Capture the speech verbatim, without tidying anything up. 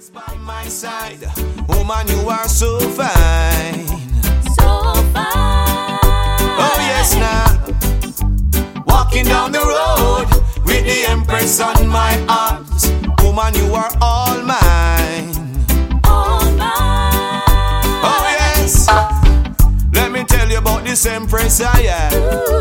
By my side, woman, you are so fine, so fine. Oh yes, now walking down the road with the Empress on my arms, woman, you are all mine, all mine. Oh yes, let me tell you about this Empress I am.